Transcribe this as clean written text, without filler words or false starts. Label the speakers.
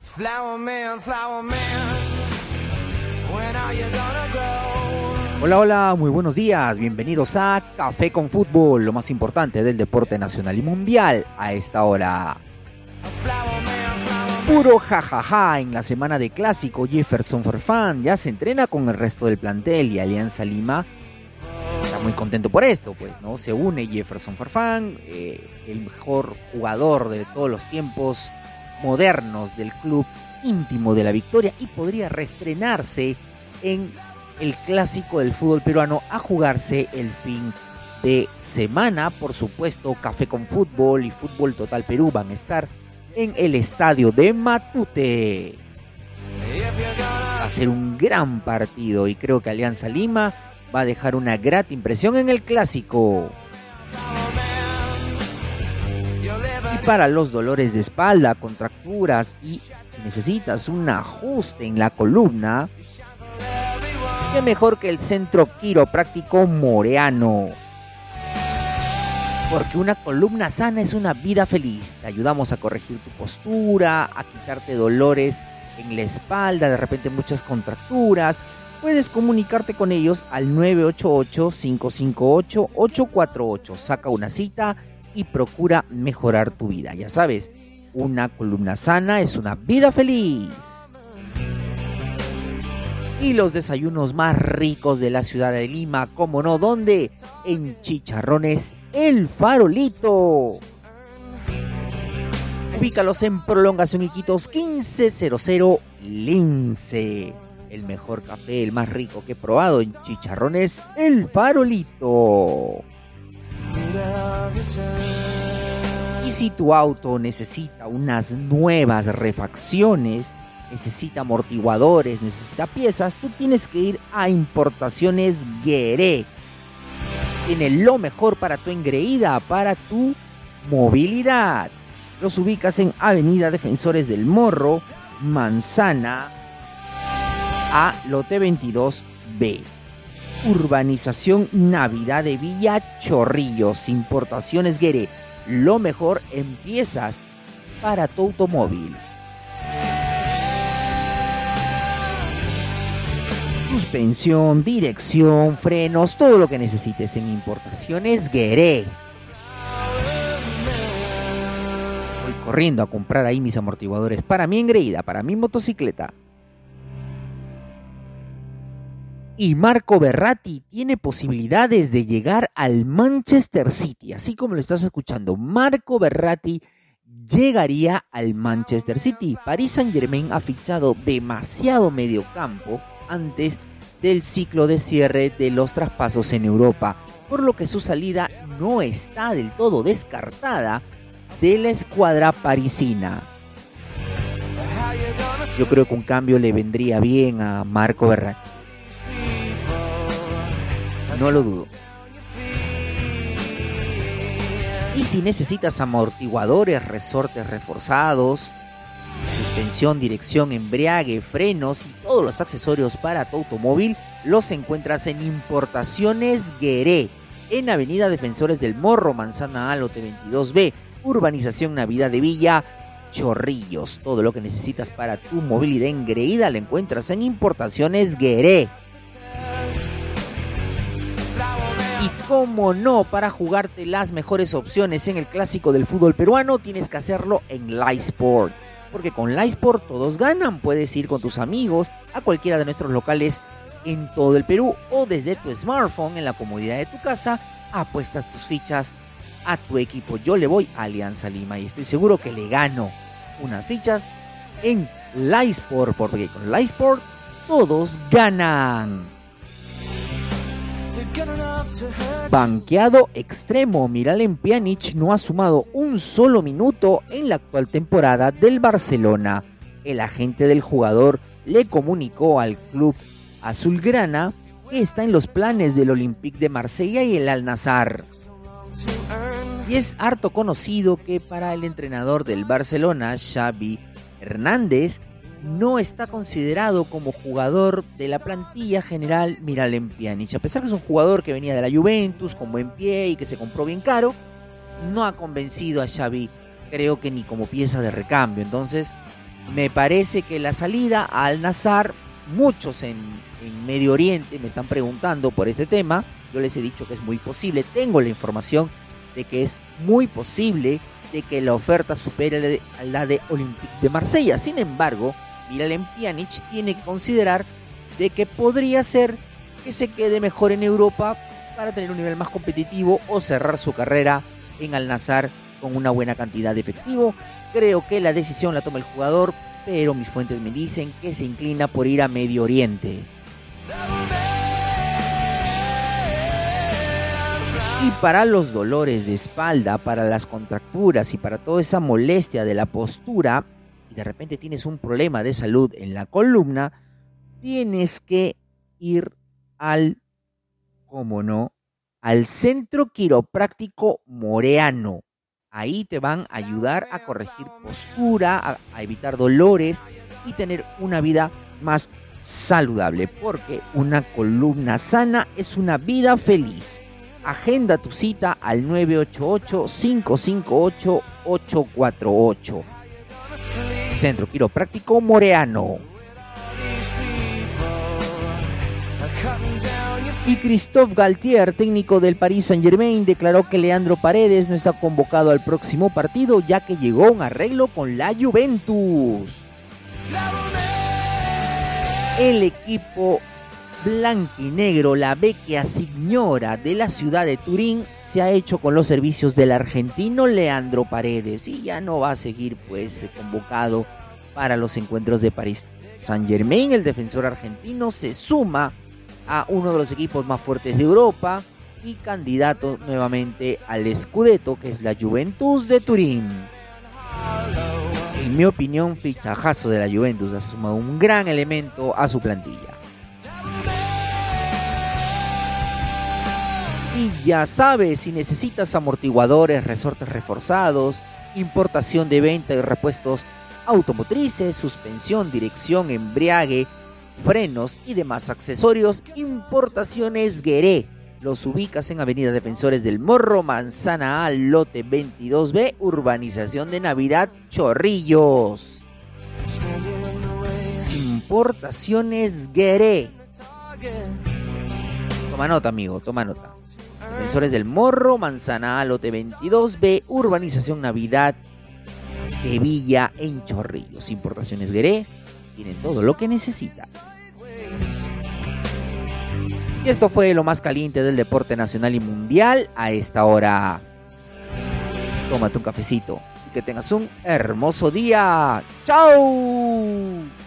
Speaker 1: Flower man, when are you gonna grow?
Speaker 2: Hola, hola, muy buenos días, bienvenidos a Café con Fútbol, lo más importante del deporte nacional y mundial a esta hora. Puro jajaja en la semana de clásico. Jefferson Farfán ya se entrena con el resto del plantel y Alianza Lima está muy contento por esto, pues, ¿no? Se une Jefferson Farfán, el mejor jugador de todos los tiempos modernos del club íntimo de la Victoria, y podría reestrenarse en el clásico del fútbol peruano a jugarse el fin de semana. Por supuesto, Café con Fútbol y Fútbol Total Perú van a estar en el estadio de Matute. Va a ser un gran partido y creo que Alianza Lima va a dejar una grata impresión en el clásico. Y para los dolores de espalda, contracturas y si necesitas un ajuste en la columna, qué mejor que el Centro Quiropráctico Moreano. Porque una columna sana es una vida feliz. Te ayudamos a corregir tu postura, a quitarte dolores en la espalda, de repente muchas contracturas. Puedes comunicarte con ellos al 988-558-848. Saca una cita y procura mejorar tu vida. Ya sabes, una columna sana es una vida feliz. Y los desayunos más ricos de la ciudad de Lima, ¿cómo no? ¿Dónde? En Chicharrones El Farolito. Ubícalos en Prolongación Iquitos 1500 Lince. El mejor café, el más rico que he probado en Chicharrones El Farolito. Y si tu auto necesita unas nuevas refacciones, necesita amortiguadores, necesita piezas, tú tienes que ir a Importaciones Gueré. Tiene lo mejor para tu engreída, para tu movilidad. Los ubicas en Avenida Defensores del Morro, Manzana, a Lote 22B. Urbanización Navidad de Villa Chorrillos. Importaciones Gueré. Lo mejor en piezas para tu automóvil. Suspensión, dirección, frenos, todo lo que necesites en Importaciones Gueré. Voy corriendo a comprar ahí mis amortiguadores para mi engreída, para mi motocicleta. Y Marco Verratti tiene posibilidades de llegar al Manchester City, así como lo estás escuchando. Marco Verratti llegaría al Manchester City. Paris Saint-Germain ha fichado demasiado mediocampo antes del ciclo de cierre de los traspasos en Europa, por lo que su salida no está del todo descartada de la escuadra parisina. Yo creo que un cambio le vendría bien a Marco Verratti. No lo dudo. Y si necesitas amortiguadores, resortes reforzados, suspensión, dirección, embriague, frenos y todos los accesorios para tu automóvil, los encuentras en Importaciones Gueré, en Avenida Defensores del Morro, Manzana A, Lote 22B, Urbanización Navidad de Villa Chorrillos. Todo lo que necesitas para tu movilidad engreída lo encuentras en Importaciones Gueré. Y cómo no, para jugarte las mejores opciones en el clásico del fútbol peruano, tienes que hacerlo en LifeSport. Porque con LifeSport todos ganan. Puedes ir con tus amigos a cualquiera de nuestros locales en todo el Perú, o desde tu smartphone en la comodidad de tu casa apuestas tus fichas a tu equipo. Yo le voy a Alianza Lima y estoy seguro que le gano unas fichas en LifeSport, porque con LifeSport todos ganan. Banqueado extremo. Miralem Pjanic no ha sumado un solo minuto en la actual temporada del Barcelona. El agente del jugador le comunicó al club azulgrana que está en los planes del Olympique de Marsella y el Al-Nassr. Y es harto conocido que para el entrenador del Barcelona, Xavi Hernández, no está considerado como jugador de la plantilla general Miralem Pjanic. A pesar que es un jugador que venía de la Juventus con buen pie y que se compró bien caro, no ha convencido a Xavi, creo que ni como pieza de recambio. Entonces Me parece que la salida a Al-Nassr, muchos en Medio Oriente me están preguntando por este tema. Yo les he dicho que es muy posible. Tengo la información de que es muy posible de que la oferta supere a la de Olympique de Marsella. Sin embargo, Miralem Pjanic tiene que considerar de que podría ser que se quede mejor en Europa para tener un nivel más competitivo o cerrar su carrera en Al-Nassr con una buena cantidad de efectivo. Creo que la decisión la toma el jugador, pero mis fuentes me dicen que se inclina por ir a Medio Oriente. Y para los dolores de espalda, para las contracturas y para toda esa molestia de la postura, y de repente tienes un problema de salud en la columna, tienes que ir ¿cómo no?, al Centro Quiropráctico Moreano. Ahí te van a ayudar a corregir postura, a evitar dolores y tener una vida más saludable, porque una columna sana es una vida feliz. Agenda tu cita al 988-558-848. Centro Quiropráctico Moreano. Y Christophe Galtier, técnico del Paris Saint-Germain, declaró que Leandro Paredes no está convocado al próximo partido, ya que llegó a un arreglo con la Juventus. El equipo blanquinegro, la vecchia signora de la ciudad de Turín, se ha hecho con los servicios del argentino Leandro Paredes y ya no va a seguir convocado para los encuentros de París Saint-Germain. El defensor argentino se suma a uno de los equipos más fuertes de Europa y candidato nuevamente al Scudetto, que es la Juventus de Turín. En mi opinión, fichajazo de la Juventus, ha sumado un gran elemento a su plantilla. Y ya sabes, si necesitas amortiguadores, resortes reforzados, importación de venta y repuestos automotrices, suspensión, dirección, embriague, frenos y demás accesorios, Importaciones Gueré. Los ubicas en Avenida Defensores del Morro, Manzana A, lote 22B, Urbanización de Navidad, Chorrillos. Importaciones Gueré. Toma nota, amigo, toma nota. Defensores del Morro, Manzana A, lote 22B, Urbanización Navidad de Villa en Chorrillos. Importaciones Gueré, tienen todo lo que necesitas. Y esto fue lo más caliente del deporte nacional y mundial a esta hora. Tómate un cafecito y que tengas un hermoso día. ¡Chao!